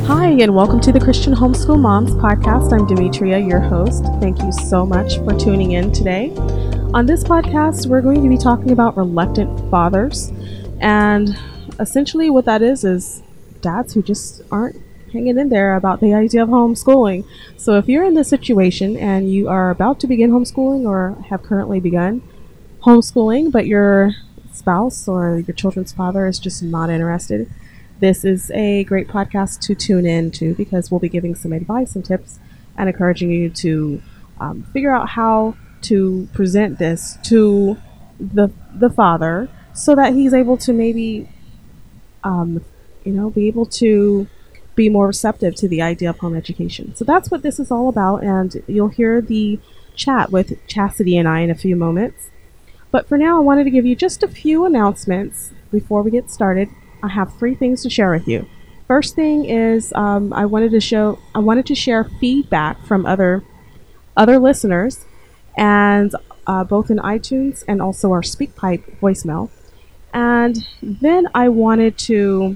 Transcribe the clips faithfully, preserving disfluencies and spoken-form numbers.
Hi, and welcome to the Christian Homeschool Moms podcast. I'm Demetria, your host. Thank you so much for tuning in today. On this podcast, we're going to be talking about reluctant fathers. And essentially what that is, is dads who just aren't hanging in there about the idea of homeschooling. So if you're in this situation and you are about to begin homeschooling or have currently begun homeschooling, but your spouse or your children's father is just not interested, this is a great podcast to tune in to, because we'll be giving some advice and tips and encouraging you to um, figure out how to present this to the the father so that he's able to maybe, um, you know, be able to be more receptive to the idea of home education. So that's what this is all about, and you'll hear the chat with Chastity and I in a few moments. But for now, I wanted to give you just a few announcements before we get started. I have three things to share with you. First thing is um, I wanted to show I wanted to share feedback from other other listeners, and uh, both in iTunes and also our SpeakPipe voicemail. And then I wanted to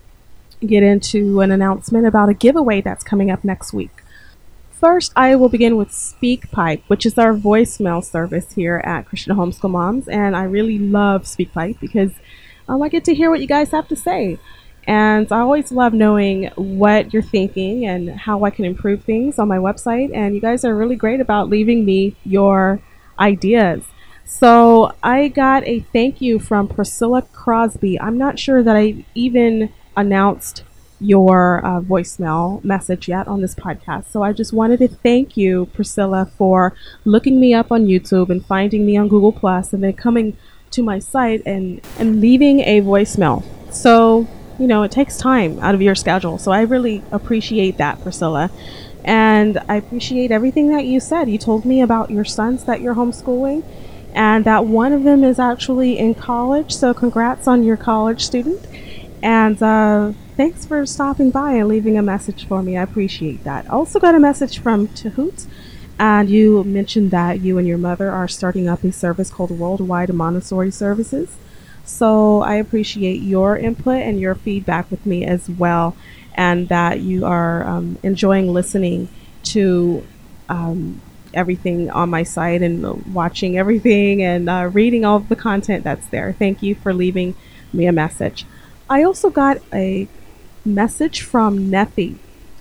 get into an announcement about a giveaway that's coming up next week. First, I will begin with SpeakPipe, which is our voicemail service here at Christian Homeschool Moms, and I really love SpeakPipe because Um, I get to hear what you guys have to say. And I always love knowing what you're thinking and how I can improve things on my website. And you guys are really great about leaving me your ideas. So I got a thank you from Priscilla Crosby. I'm not sure that I even announced your uh, voicemail message yet on this podcast. So I just wanted to thank you, Priscilla, for looking me up on YouTube and finding me on Google Plus, and then coming to my site and, and leaving a voicemail. So, you know, it takes time out of your schedule. So I really appreciate that, Priscilla. And I appreciate everything that you said. You told me about your sons that you're homeschooling, and that one of them is actually in college. So congrats on your college student. And uh, thanks for stopping by and leaving a message for me. I appreciate that. I also got a message from Tahoot. And you mentioned that you and your mother are starting up a service called Worldwide Montessori Services. So I appreciate your input and your feedback with me as well, and that you are um, enjoying listening to um, everything on my site and watching everything and uh, reading all of the content that's there. Thank you for leaving me a message. I also got a message from Nethi.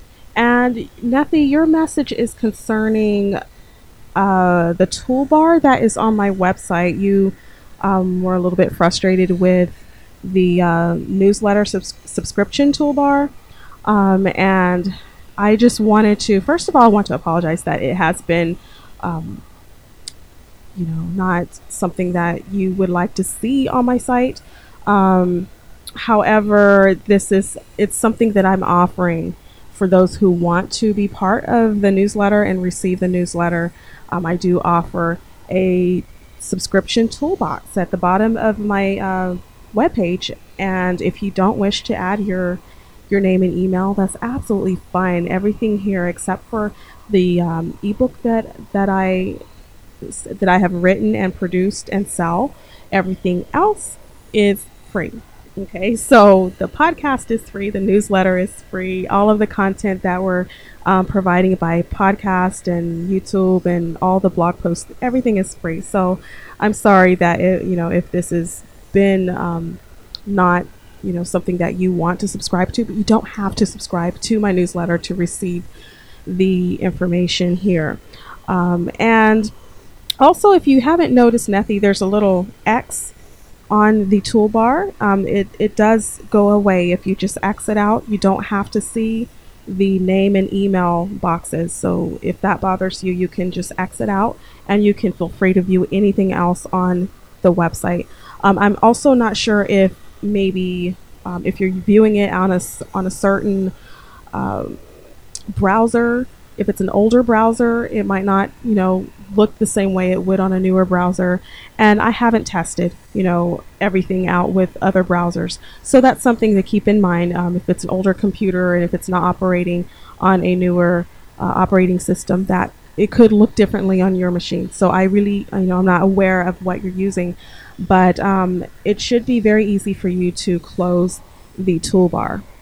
And Nethi, your message is concerning uh, the toolbar that is on my website. You um, were a little bit frustrated with the uh, newsletter subs- subscription toolbar. Um, and I just wanted to, first of all, I want to apologize that it has been, um, you know, not something that you would like to see on my site. Um, however, this is, it's something that I'm offering for those who want to be part of the newsletter and receive the newsletter. um, I do offer a subscription toolbox at the bottom of my uh, webpage. And if you don't wish to add your your name and email, that's absolutely fine. Everything here, except for the um, ebook that that I that I have written and produced and sell, everything else is free. Okay, so the podcast is free, the newsletter is free, all of the content that we're um, providing by podcast and YouTube and all the blog posts, everything is free. So I'm sorry that it, you know, if this has been um, not, you know, something that you want to subscribe to, but you don't have to subscribe to my newsletter to receive the information here. Um, and also, if you haven't noticed, Nethi, there's a little X on the toolbar. Um, it, it does go away if you just exit out. You don't have to see the name and email boxes. So if that bothers you, you can just exit out, and you can feel free to view anything else on the website. Um, I'm also not sure if maybe um, if you're viewing it on a, on a certain uh, browser, if it's an older browser, it might not, you know, look the same way it would on a newer browser. And I haven't tested, you know, everything out with other browsers. So that's something to keep in mind um, if it's an older computer and if it's not operating on a newer uh, operating system, that it could look differently on your machine. So I really, you know, I'm not aware of what you're using, but um, it should be very easy for you to close the toolbar.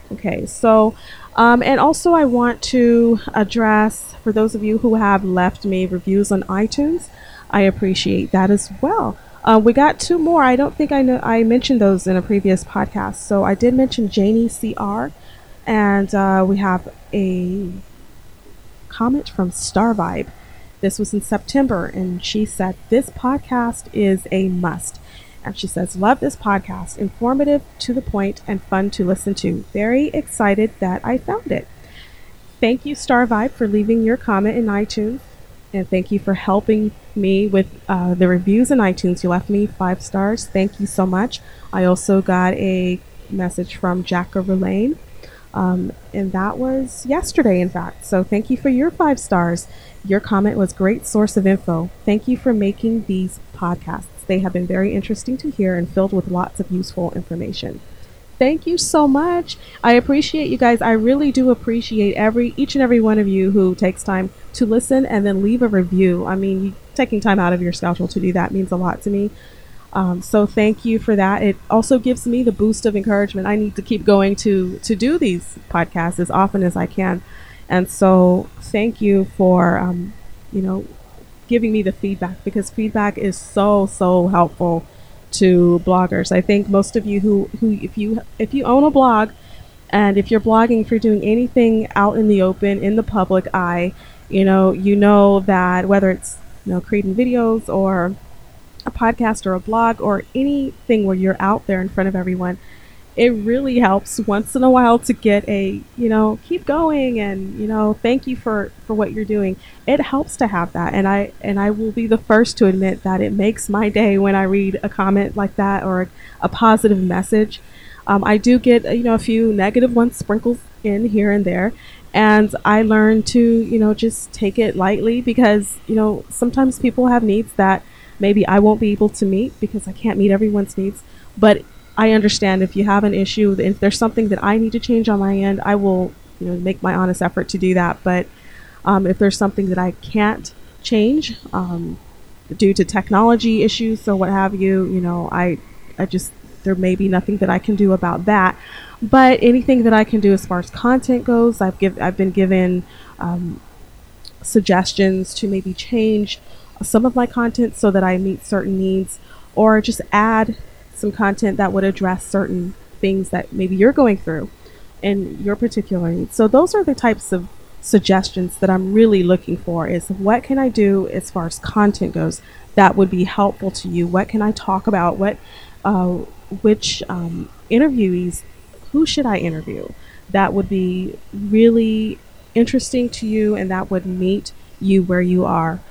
Okay, so, um, and also I want to address, for those of you who have left me reviews on iTunes, I appreciate that as well. Uh, we got two more. I don't think I know I mentioned those in a previous podcast. So I did mention Janie C R, and uh, we have a comment from Star Vibe. This was in September, and she said, "This podcast is a must." And she says, "Love this podcast. Informative, to the point, and fun to listen to. Very excited that I found it." Thank you, Star Vibe, for leaving your comment in iTunes. And thank you for helping me with uh, the reviews in iTunes. You left me five stars. Thank you so much. I also got a message from Jacka Verlaine. Um, and that was yesterday, in fact. So thank you for your five stars. Your comment was great source of info. Thank you for making these podcasts. They have been very interesting to hear and filled with lots of useful information. Thank you so much. I appreciate you guys. I really do appreciate every each and every one of you who takes time to listen and then leave a review. I mean, you, taking time out of your schedule to do that means a lot to me. Um, so thank you for that. It also gives me the boost of encouragement. I need to keep going to to do these podcasts as often as I can. And so thank you for, um, you know, giving me the feedback, because feedback is so, so helpful to bloggers. I think most of you who, who if you if you own a blog, and if you're blogging, if you're doing anything out in the open, in the public eye, you know, you know that whether it's, you know, creating videos or a podcast or a blog or anything where you're out there in front of everyone, it really helps once in a while to get a, you know, keep going, and, you know, thank you for, for what you're doing. It helps to have that. And I, and I will be the first to admit that it makes my day when I read a comment like that or a positive message. Um, I do get, you know, a few negative ones sprinkled in here and there. And I learn to, you know, just take it lightly, because, you know, sometimes people have needs that maybe I won't be able to meet because I can't meet everyone's needs. But I understand if you have an issue, if there's something that I need to change on my end, I will, you know, make my honest effort to do that. But um, if there's something that I can't change um, due to technology issues or what have you, you know, I, I just, there may be nothing that I can do about that. But anything that I can do as far as content goes, I've give, I've been given um, suggestions to maybe change some of my content so that I meet certain needs, or just add some content that would address certain things that maybe you're going through in your particular needs. So those are the types of suggestions that I'm really looking for, is what can I do as far as content goes that would be helpful to you? What can I talk about? What, uh, which um, interviewees, who should I interview that would be really interesting to you and that would meet you where you are?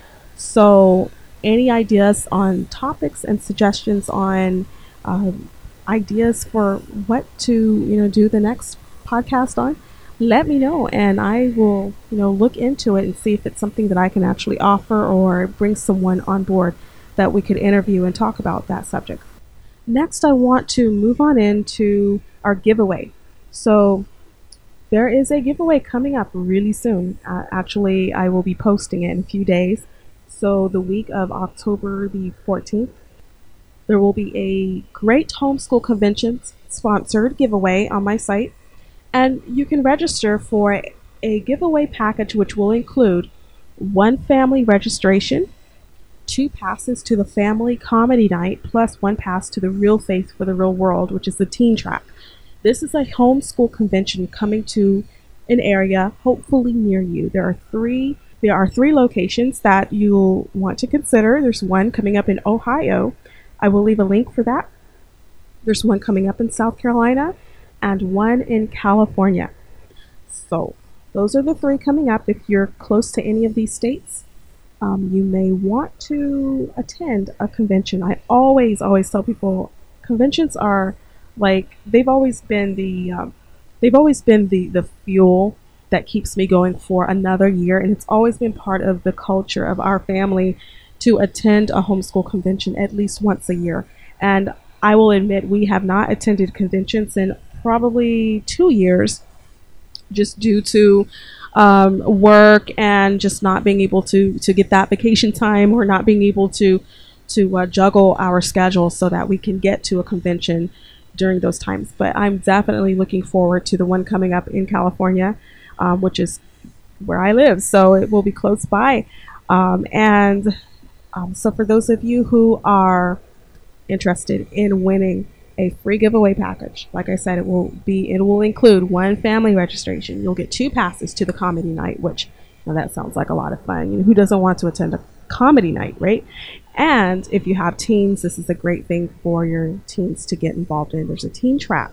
So any ideas on topics and suggestions on um, ideas for what to, you know, do the next podcast on, let me know, and I will, you know, look into it and see if it's something that I can actually offer or bring someone on board that we could interview and talk about that subject. Next, I want to move on into our giveaway. So there is a giveaway coming up really soon. Uh, actually, I will be posting it in a few days. So the week of October the fourteenth, there will be a Great Homeschool Convention sponsored giveaway on my site. And you can register for a giveaway package which will include one family registration, two passes to the family comedy night, plus one pass to the Real Faith for the Real World, which is the teen track. This is a homeschool convention coming to an area hopefully near you. There are three There are three locations that you'll want to consider. There's one coming up in Ohio. I will leave a link for that. There's one coming up in South Carolina and one in California. So those are the three coming up. If you're close to any of these states, um, you may want to attend a convention. I always, always tell people conventions are like, they've always been the, um, they've always been the, the fuel that keeps me going for another year. And it's always been part of the culture of our family to attend a homeschool convention at least once a year. And I will admit, we have not attended conventions in probably two years just due to um, work and just not being able to, to get that vacation time, or not being able to, to uh, juggle our schedule so that we can get to a convention during those times. But I'm definitely looking forward to the one coming up in California, um, which is where I live. So it will be close by. Um, and um, so for those of you who are interested in winning a free giveaway package, like I said, it will be it will include one family registration. You'll get two passes to the comedy night, which now that sounds like a lot of fun. You know, who doesn't want to attend a comedy night, right? And if you have teens, this is a great thing for your teens to get involved in. There's a teen track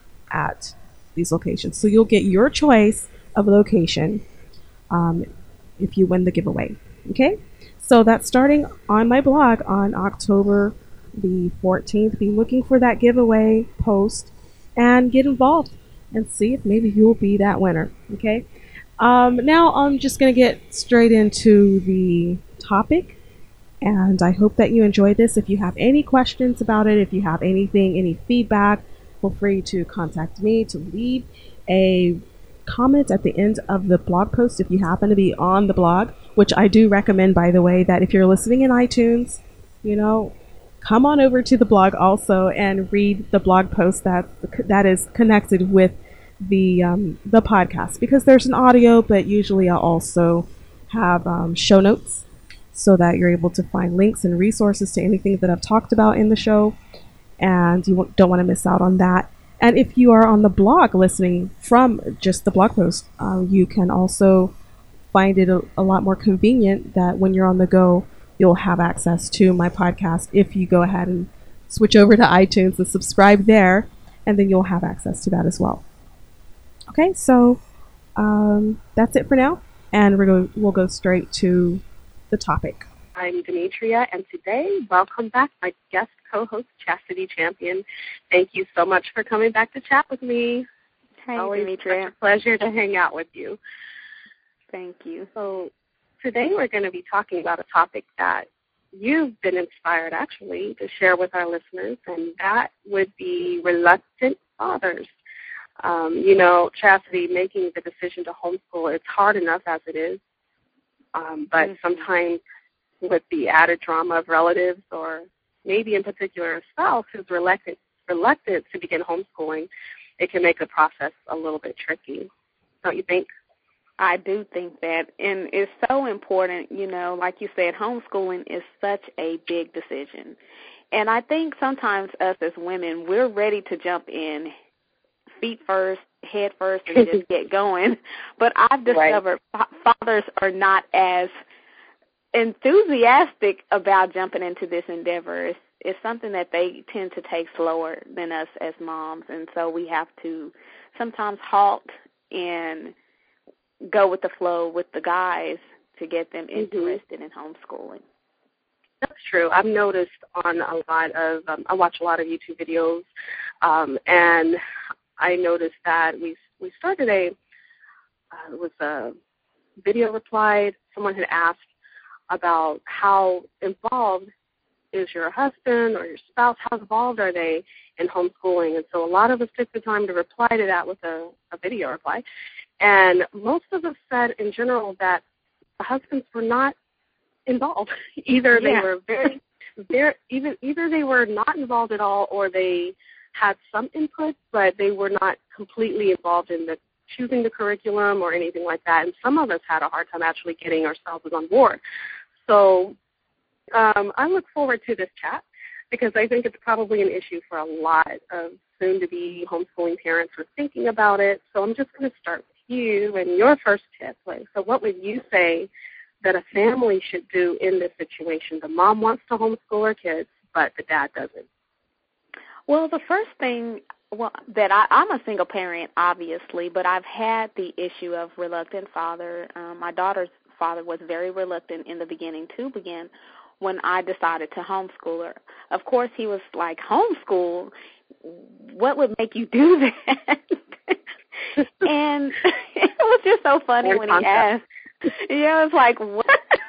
at these locations, so you'll get your choice of location um, if you win the giveaway. Okay, so that's starting on my blog on October the fourteenth. Be looking for that giveaway post and get involved and see if maybe you'll be that winner. Okay, um, now I'm just going to get straight into the topic, and I hope that you enjoyed this. If you have any questions about it, if you have anything, any feedback, feel free to contact me, to leave a comment at the end of the blog post if you happen to be on the blog, which I do recommend, by the way, that if you're listening in iTunes, you know, come on over to the blog also and read the blog post that that is connected with the um, the podcast, because there's an audio, but usually I'll also have um, show notes so that you're able to find links and resources to anything that I've talked about in the show, and you don't want to miss out on that. And if you are on the blog listening from just the blog post, uh, you can also find it a, a lot more convenient that when you're on the go, you'll have access to my podcast if you go ahead and switch over to iTunes and subscribe there, and then you'll have access to that as well. Okay, so um, that's it for now, and we're go- we'll go straight to the topic. I'm Demetria, and today, welcome back, my guest co-host, Chastity Champion. Thank you so much for coming back to chat with me. Hi, Always Demetria. such a pleasure to hang out with you. Thank you. So today we're going to be talking about a topic that you've been inspired, actually, to share with our listeners, and that would be reluctant fathers. Um, you know, Chastity, making the decision to homeschool, it's hard enough as it is, um, but mm-hmm. sometimes with the added drama of relatives, or maybe in particular a spouse who's reluctant, reluctant to begin homeschooling, it can make the process a little bit tricky. Don't you think? I do think that, and it's so important, you know, like you said, homeschooling is such a big decision. And I think sometimes us as women, we're ready to jump in, feet first, head first, and just get going. But I've discovered right. fathers are not as enthusiastic about jumping into this endeavor. It's, it's something that they tend to take slower than us as moms, and so we have to sometimes halt and go with the flow with the guys to get them interested mm-hmm. in homeschooling. That's true. I've noticed on a lot of, um, I watch a lot of YouTube videos, um, and I noticed that we we started a, uh, it was a video reply. Someone had asked about how involved is your husband or your spouse, how involved are they in homeschooling? And so a lot of us took the time to reply to that with a, a video reply. And most of us said in general that the husbands were not involved. Either they yeah. were very, very, even either they were not involved at all, or they had some input, but they were not completely involved in the choosing the curriculum or anything like that. And some of us had a hard time actually getting ourselves on board. So um, I look forward to this chat, because I think it's probably an issue for a lot of soon-to-be homeschooling parents who are thinking about it. So I'm just going to start with you and your first tip. Like, so what would you say that a family should do in this situation? The mom wants to homeschool her kids, but the dad doesn't. Well, the first thing well, that I, I'm a single parent, obviously, but I've had the issue of reluctant father. Um, my daughter's father was very reluctant in the beginning to begin when I decided to homeschool her. Of course, he was like, homeschool? What would make you do that? And it was just so funny Fair when concept. he asked. Yeah, it was like, what?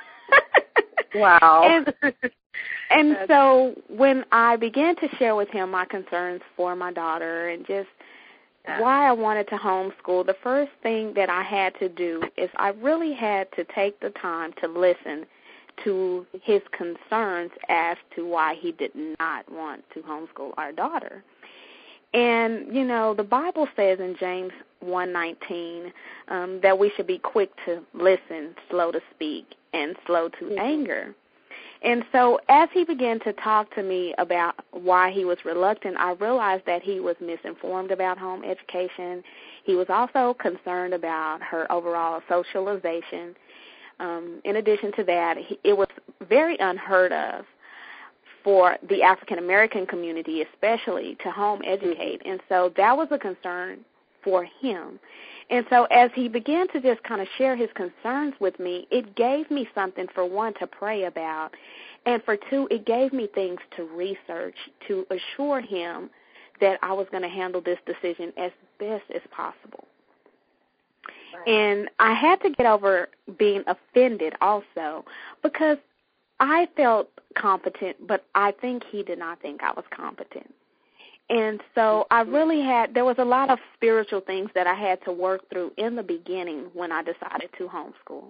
Wow. And, and so when I began to share with him my concerns for my daughter and just yeah. why I wanted to homeschool, the first thing that I had to do is I really had to take the time to listen to his concerns as to why he did not want to homeschool our daughter. And, you know, the Bible says in James one nineteen um, that we should be quick to listen, slow to speak, and slow to mm-hmm. anger. And so as he began to talk to me about why he was reluctant, I realized that he was misinformed about home education. He was also concerned about her overall socialization. Um, in addition to that, he, it was very unheard of for the African-American community especially to home educate. And so that was a concern for him. And so as he began to just kind of share his concerns with me, it gave me something, for one, to pray about, and for two, it gave me things to research to assure him that I was going to handle this decision as best as possible. Right. And I had to get over being offended also, because I felt competent, but I think he did not think I was competent. And so I really had, there was a lot of spiritual things that I had to work through in the beginning when I decided to homeschool.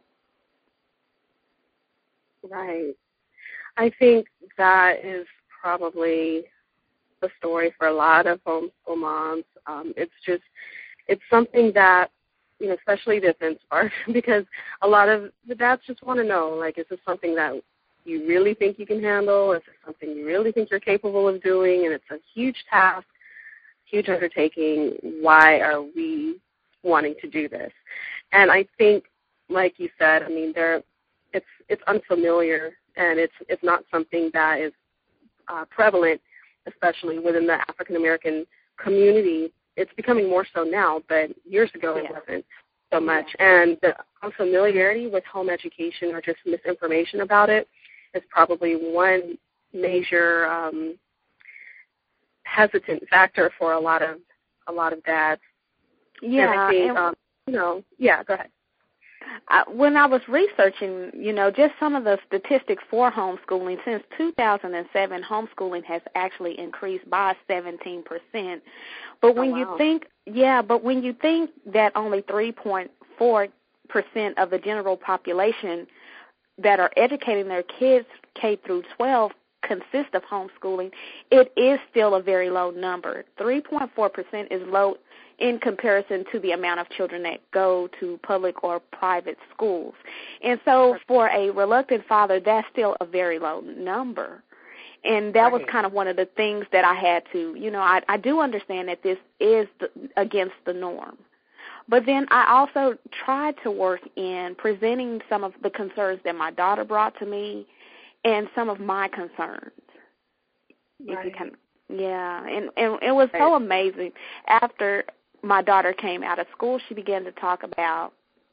Right. I think that is probably the story for a lot of homeschool moms. Um, it's just, it's something that, you know, especially the offense part, because a lot of the dads just want to know, like, is this something that you really think you can handle? Is it something you really think you're capable of doing? And it's a huge task, huge undertaking. Why are we wanting to do this? And I think, like you said, I mean, there, it's it's unfamiliar, and it's it's not something that is uh, prevalent, especially within the African American community. It's becoming more so now, but years ago it yeah. wasn't so much. Yeah. And the unfamiliarity with home education, or just misinformation about it, is probably one major um, hesitant factor for a lot of a lot of dads. Yeah, and I think, and, um, you know, yeah, go ahead. I, when I was researching, you know, just some of the statistics for homeschooling, since two thousand seven, homeschooling has actually increased by seventeen percent. But when oh, wow. you think, yeah, but when you think that only three point four percent of the general population that are educating their kids K through twelve consist of homeschooling, it is still a very low number. three point four percent is low in comparison to the amount of children that go to public or private schools. And so for a reluctant father, that's still a very low number. And that right. was kind of one of the things that I had to, you know, I, I do understand that this is the, against the norm. But then I also tried to work in presenting some of the concerns that my daughter brought to me and some of my concerns. Right. If you can, yeah, and, and it was so amazing. After my daughter came out of school, she began to talk about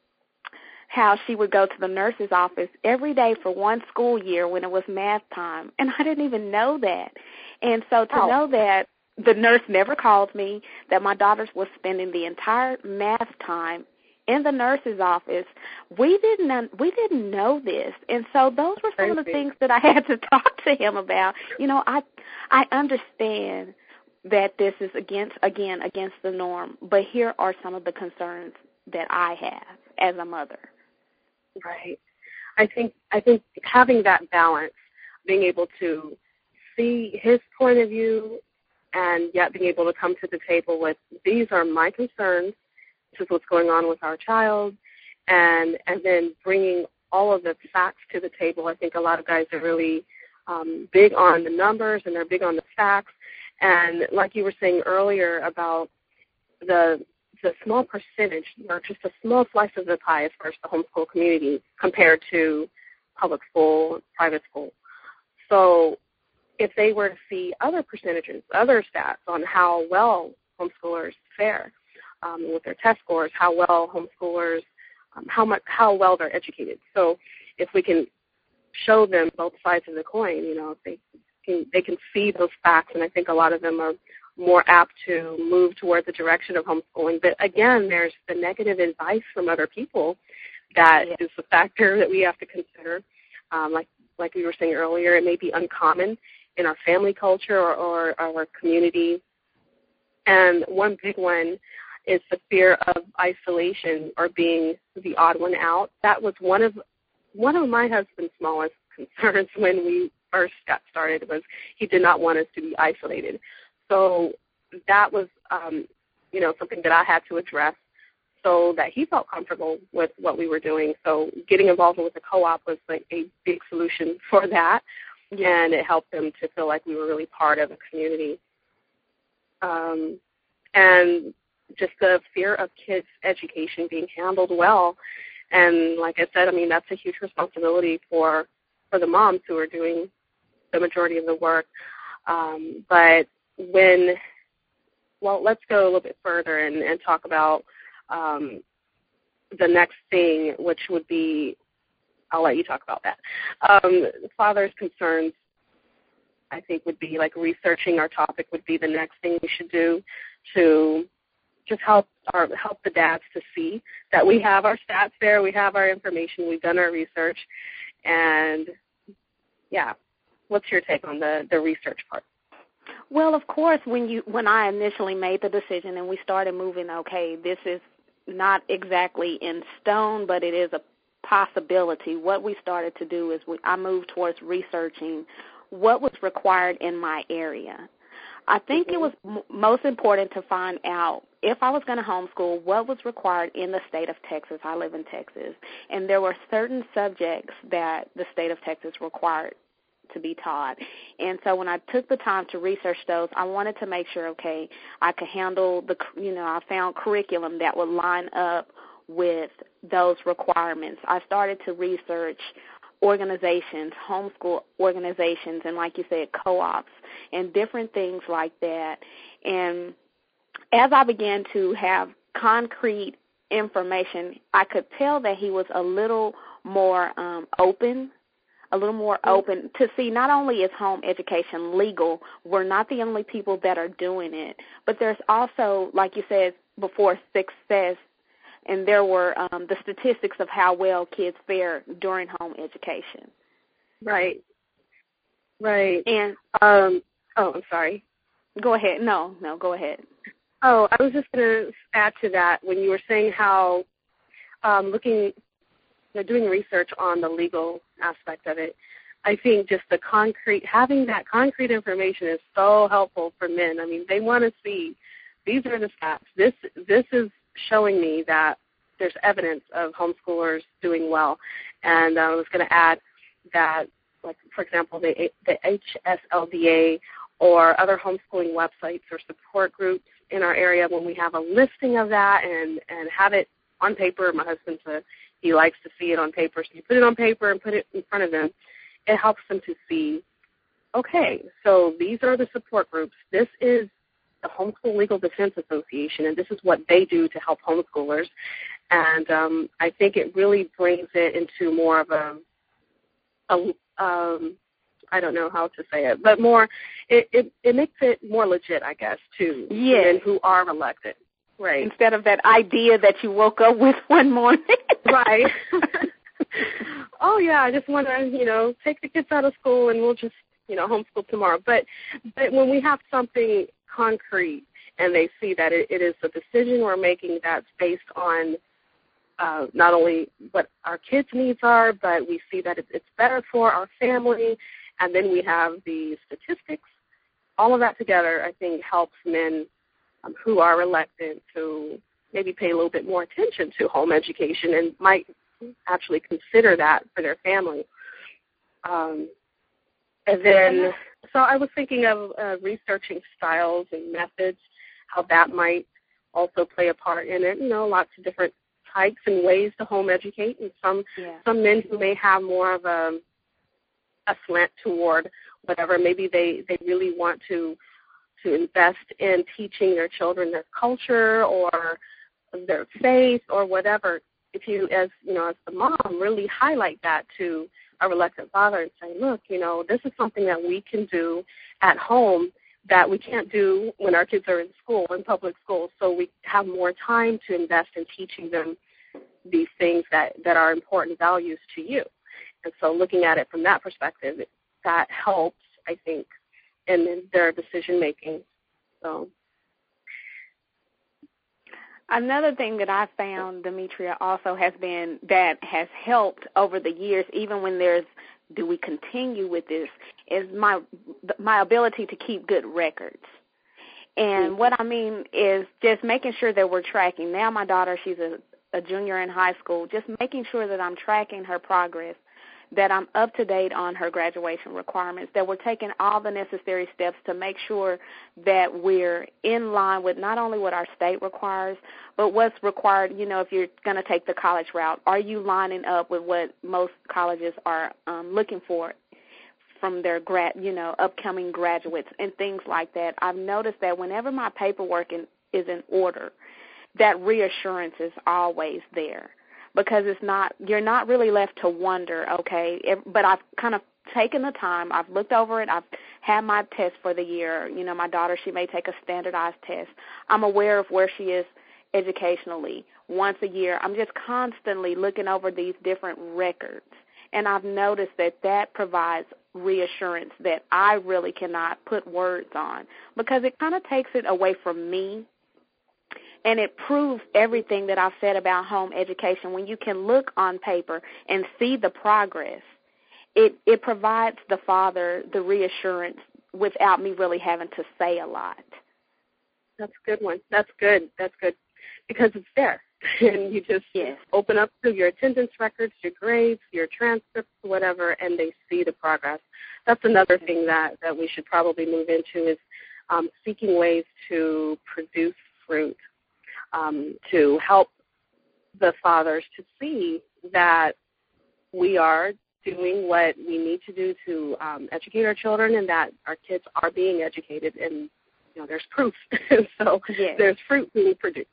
how she would go to the nurse's office every day for one school year when it was math time, and I didn't even know that. And so to oh. know that the nurse never called me, that my daughter was spending the entire math time in the nurse's office, we didn't we didn't know this. And so those were some of the things that I had to talk to him about. You know, I I understand that this is against again against the norm, but here are some of the concerns that I have as a mother. Right. I think I think having that balance, being able to see his point of view and yet being able to come to the table with, these are my concerns, this is what's going on with our child, and and then bringing all of the facts to the table. I think a lot of guys are really um, big on the numbers, and they're big on the facts. And like you were saying earlier about the the small percentage, or just a small slice of the pie as far as the homeschool community compared to public school, private school. So if they were to see other percentages, other stats on how well homeschoolers fare um, with their test scores, how well homeschoolers, um, how much, how well they're educated. So if we can show them both sides of the coin, you know, if they can, they can see those facts, and I think a lot of them are more apt to move toward the direction of homeschooling. But again, there's the negative advice from other people that yeah. is a factor that we have to consider. Um, like like we were saying earlier, it may be uncommon in our family culture or, or our community. And one big one is the fear of isolation or being the odd one out. That was one of one of my husband's smallest concerns when we first got started, was he did not want us to be isolated. So that was, um, you know, something that I had to address so that he felt comfortable with what we were doing. So getting involved with the co-op was like a big solution for that, yeah. And it helped him to feel like we were really part of a community. Um, and just the fear of kids' education being handled well. And like I said, I mean, that's a huge responsibility for, for the moms who are doing the majority of the work. Um, but when, well, let's go a little bit further and, and talk about um, the next thing, which would be, I'll let you talk about that. Um, father's concerns, I think, would be like researching our topic would be the next thing we should do to just help our help the dads to see that we have our stats there, we have our information, we've done our research, and yeah, what's your take on the, the research part? Well, of course, when you when I initially made the decision and we started moving, okay, this is not exactly in stone, but it is a possibility. What we started to do is we, I moved towards researching what was required in my area. I think mm-hmm. it was m- most important to find out if I was going to homeschool, what was required in the state of Texas. I live in Texas, and there were certain subjects that the state of Texas required to be taught. And so when I took the time to research those, I wanted to make sure, okay, I could handle the, you know, I found curriculum that would line up with those requirements. I started to research organizations, homeschool organizations, and like you said, co-ops, and different things like that. And as I began to have concrete information, I could tell that he was a little more um, open, a little more open to see not only is home education legal, we're not the only people that are doing it, but there's also, like you said before, success. And there were um, the statistics of how well kids fare during home education. Right. Right. And um, oh, I'm sorry. Go ahead. No, no, go ahead. Oh, I was just going to add to that when you were saying how um, looking, you know, doing research on the legal aspect of it. I think just the concrete, having that concrete information is so helpful for men. I mean, they want to see these are the stats. This this is showing me that there's evidence of homeschoolers doing well. And uh, I was going to add that, like, for example, the, the H S L D A or other homeschooling websites or support groups in our area, when we have a listing of that and, and have it on paper, my husband said he likes to see it on paper, so you put it on paper and put it in front of them, it helps them to see, okay, so these are the support groups. This is the Homeschool Legal Defense Association, and this is what they do to help homeschoolers. And um, I think it really brings it into more of a, a um, I don't know how to say it, but more, it, it, it makes it more legit, I guess, to yes. women who are elected. Right. Instead of that idea that you woke up with one morning. Right. Oh, yeah, I just want to, you know, take the kids out of school and we'll just, you know, homeschool tomorrow. But, but when we have something concrete and they see that it, it is a decision we're making that's based on uh, not only what our kids' needs are, but we see that it's, it's better for our family, and then we have the statistics, all of that together I think helps men um, who are reluctant to maybe pay a little bit more attention to home education and might actually consider that for their family. Um, and then, so I was thinking of uh, researching styles and methods, how that might also play a part in it. You know, lots of different types and ways to home educate, and some yeah. some men who may have more of a a slant toward whatever. Maybe they, they really want to to invest in teaching their children their culture or their faith or whatever. If you, as you know, as the mom, really highlight that to a reluctant father and say, look, you know, this is something that we can do at home that we can't do when our kids are in school, in public schools. So we have more time to invest in teaching them these things that, that are important values to you. And so looking at it from that perspective, that helps, I think, in their decision-making. So. Another thing that I found, Demetria, also has been that has helped over the years, even when there's, do we continue with this, is my my ability to keep good records. And what I mean is just making sure that we're tracking. Now my daughter, she's a, a junior in high school, just making sure that I'm tracking her progress, that I'm up to date on her graduation requirements, that we're taking all the necessary steps to make sure that we're in line with not only what our state requires, but what's required, you know, if you're going to take the college route. Are you lining up with what most colleges are um, looking for from their grad, you know, upcoming graduates and things like that? I've noticed that whenever my paperwork in, is in order, that reassurance is always there. Because it's not, you're not really left to wonder, okay, if, but I've kind of taken the time, I've looked over it, I've had my test for the year. You know, my daughter, she may take a standardized test. I'm aware of where she is educationally once a year. I'm just constantly looking over these different records, and I've noticed that that provides reassurance that I really cannot put words on, because it kind of takes it away from me. And it proves everything that I've said about home education. When you can look on paper and see the progress, it, it provides the father the reassurance without me really having to say a lot. That's a good one. That's good. That's good. Because it's there. And you just yes. open up to your attendance records, your grades, your transcripts, whatever, and they see the progress. That's another thing that, that we should probably move into is um, seeking ways to produce fruit. Um, to help the fathers to see that we are doing what we need to do to um, educate our children, and that our kids are being educated, and you know there's proof. So yes. there's fruit being produced.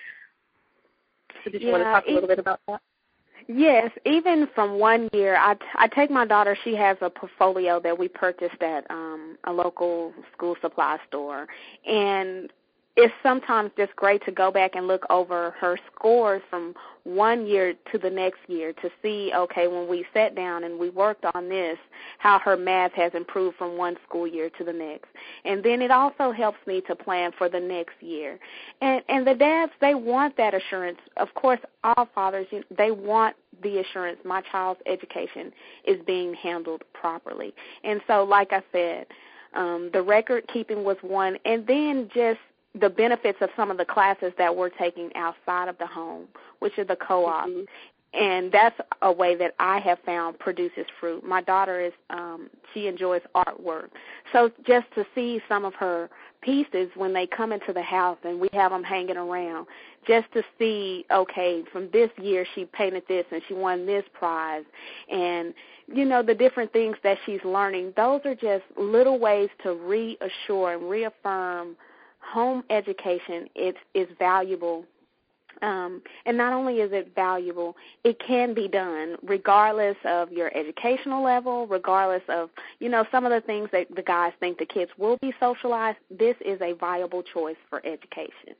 So did you yeah, want to talk a little it, bit about that? Yes, even from one year, I, I take my daughter, she has a portfolio that we purchased at um, a local school supply store, and it's sometimes just great to go back and look over her scores from one year to the next year to see, okay, when we sat down and we worked on this, how her math has improved from one school year to the next. And then it also helps me to plan for the next year. And and the dads, they want that assurance. Of course, all fathers, they want the assurance my child's education is being handled properly. And so, like I said, um, the record keeping was one, and then just the benefits of some of the classes that we're taking outside of the home, which are the co-ops. Mm-hmm. And that's a way that I have found produces fruit. My daughter is, um, she enjoys artwork. So just to see some of her pieces when they come into the house and we have them hanging around, just to see, okay, from this year she painted this and she won this prize. And, you know, the different things that she's learning, those are just little ways to reassure and reaffirm home education is, is valuable, um, and not only is it valuable, it can be done regardless of your educational level, regardless of, you know, some of the things that the guys think the kids will be socialized. This is a viable choice for education.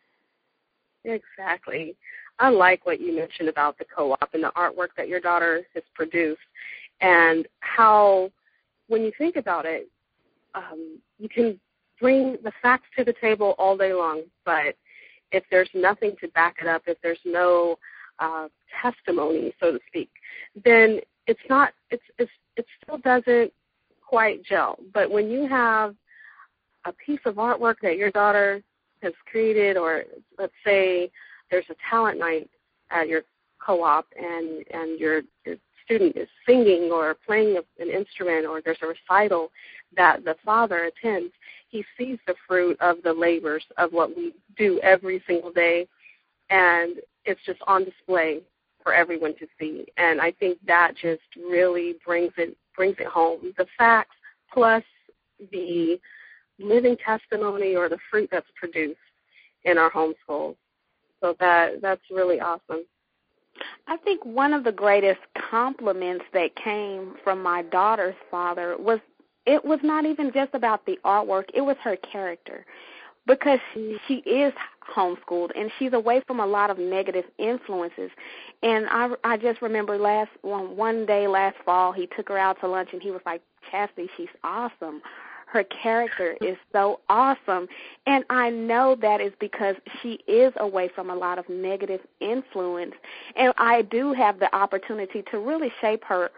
Exactly. I like what you mentioned about the co-op and the artwork that your daughter has produced, and how, when you think about it, um, you can bring the facts to the table all day long, but if there's nothing to back it up, if there's no uh, testimony, so to speak, then it's not, it's, it's, it still doesn't quite gel. But when you have a piece of artwork that your daughter has created, or let's say there's a talent night at your co-op and, and your, your student is singing or playing an instrument, or there's a recital that the father attends, he sees the fruit of the labors of what we do every single day, and it's just on display for everyone to see. And I think that just really brings it brings it home. The facts plus the living testimony or the fruit that's produced in our homeschools. So that that's really awesome. I think one of the greatest compliments that came from my daughter's father was, it was not even just about the artwork, it was her character. Because she, she is homeschooled and she's away from a lot of negative influences. And I, I just remember last one, one day last fall, he took her out to lunch and he was like, Chastity, she's awesome. Her character is so awesome. And I know that is because she is away from a lot of negative influence. And I do have the opportunity to really shape her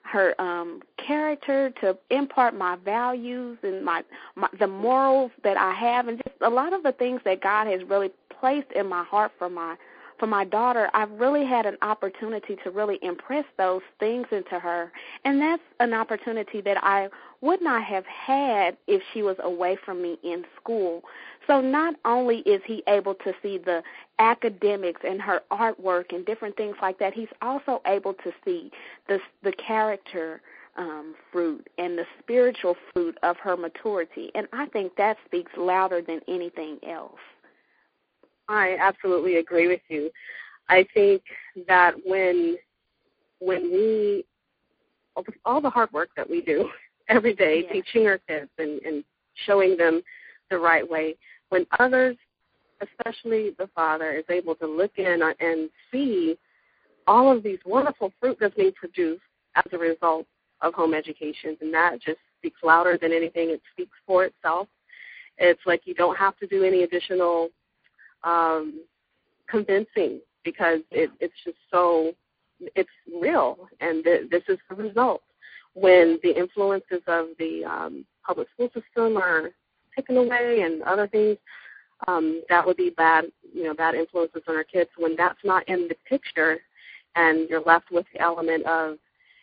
her um, character, to impart my values and my, my the morals that I have, and just a lot of the things that God has really placed in my heart for my for my daughter. I've really had an opportunity to really impress those things into her, and that's an opportunity that I would not have had if she was away from me in school. So not only is he able to see the academics and her artwork and different things like that, he's also able to see the the character um, fruit and the spiritual fruit of her maturity. And I think that speaks louder than anything else. I absolutely agree with you. I think that when when we, all the hard work that we do every day, yeah. teaching our kids and, and showing them the right way, when others, especially the father, is able to look in and see all of these wonderful fruit that's being produced as a result of home education, and that just speaks louder than anything. It speaks for itself. It's like you don't have to do any additional um, convincing, because it, it's just so, it's real, and th- this is the result. When the influences of the um, public school system are taken away and other things, um, that would be bad, you know, bad influences on our kids. When that's not in the picture, and you're left with the element of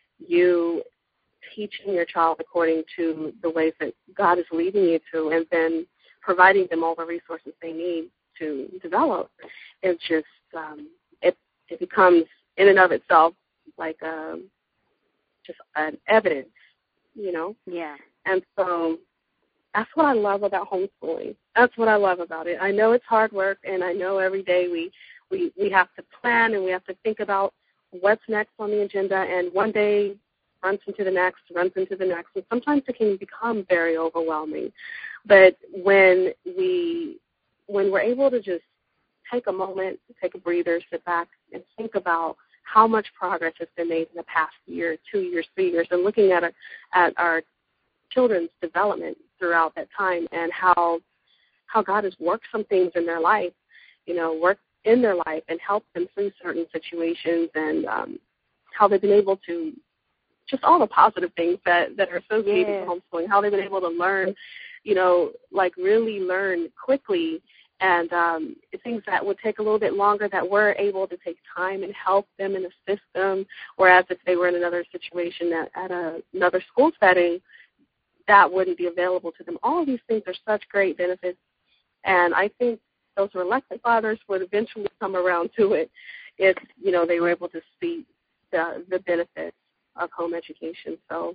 you teaching your child according to the ways that God is leading you to, and then providing them all the resources they need to develop, it's just, um, it, it becomes in and of itself like a, just an evidence, you know? Yeah. And so that's what I love about homeschooling. That's what I love about it. I know it's hard work, and I know every day we, we, we have to plan, and we have to think about what's next on the agenda, and one day runs into the next, runs into the next, and sometimes it can become very overwhelming. But when we, when we're able to just take a moment, take a breather, sit back, and think about how much progress has been made in the past year, two years, three years, and looking at, a, at our children's development throughout that time, and how how God has worked some things in their life, you know, worked in their life and helped them through certain situations, and um, how they've been able to, just all the positive things that, that are associated yeah. with homeschooling, how they've been able to learn, you know, like really learn quickly, and um, things that would take a little bit longer, that we're able to take time and help them and assist them, whereas if they were in another situation at, at a, another school setting, that wouldn't be available to them. All of these things are such great benefits, and I think those reluctant fathers would eventually come around to it if, you know, they were able to see the, the benefits of home education. So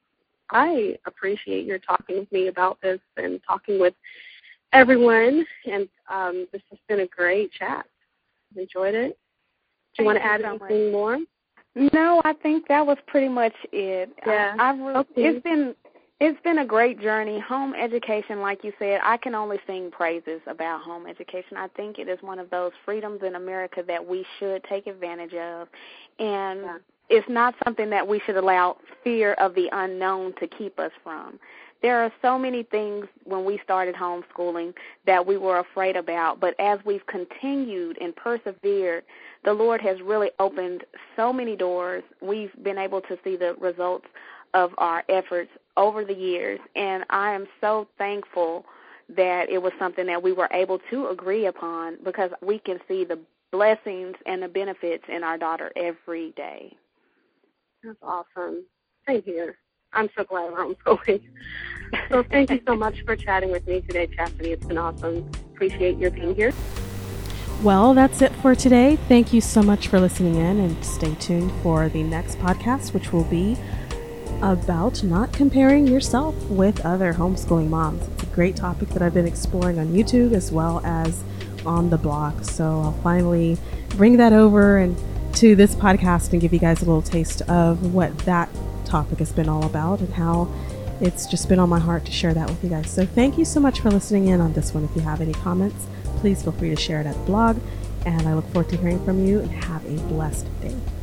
I appreciate your talking with me about this and talking with everyone, and um, this has been a great chat. Enjoyed it. Do you want to add anything more? No, I think that was pretty much it. Yeah. I, I've, okay. It's been it's been a great journey. Home education, like you said, I can only sing praises about home education. I think it is one of those freedoms in America that we should take advantage of, and yeah. it's not something that we should allow fear of the unknown to keep us from. There are so many things when we started homeschooling that we were afraid about, but as we've continued and persevered, the Lord has really opened so many doors. We've been able to see the results of our efforts over the years, and I am so thankful that it was something that we were able to agree upon, because we can see the blessings and the benefits in our daughter every day. That's awesome. Thank you. I'm so glad we're homeschooling. So thank you so much for chatting with me today, Chastity. It's been awesome. Appreciate your being here. Well, that's it for today. Thank you so much for listening in, and stay tuned for the next podcast, which will be about not comparing yourself with other homeschooling moms. It's a great topic that I've been exploring on YouTube as well as on the blog. So I'll finally bring that over and to this podcast and give you guys a little taste of what that topic has been all about, and how it's just been on my heart to share that with you guys. So thank you so much for listening in on this one. If you have any comments, please feel free to share it at the blog, and I look forward to hearing from you, and have a blessed day.